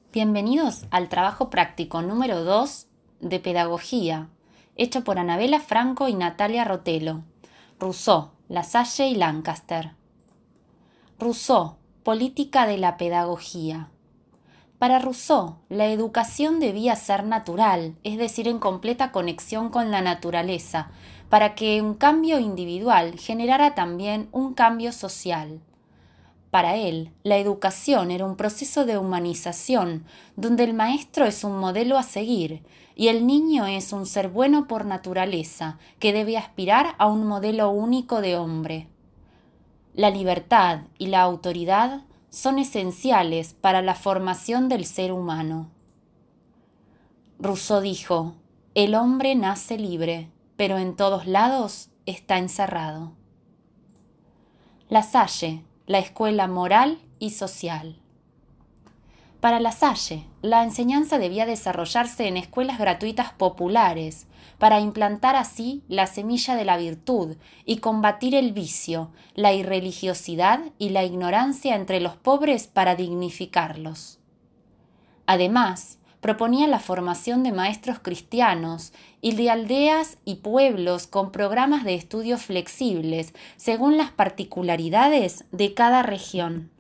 Bienvenidos al trabajo práctico número 2 de Pedagogía, hecho por Anabela Franco y Natalia Rotelo. Rousseau, Lasalle y Lancaster. Rousseau, Política de la Pedagogía. Para Rousseau, la educación debía ser natural, es decir, en completa conexión con la naturaleza, para que un cambio individual generara también un cambio social. Para él, la educación era un proceso de humanización, donde el maestro es un modelo a seguir y el niño es un ser bueno por naturaleza, que debe aspirar a un modelo único de hombre. La libertad y la autoridad son esenciales para la formación del ser humano. Rousseau dijo: el hombre nace libre, pero en todos lados está encerrado. Lasalle, la escuela moral y social. Para Lasalle, la enseñanza debía desarrollarse en escuelas gratuitas populares, para implantar así la semilla de la virtud y combatir el vicio, la irreligiosidad y la ignorancia entre los pobres para dignificarlos. Además, proponía la formación de maestros cristianos y de aldeas y pueblos con programas de estudio flexibles según las particularidades de cada región.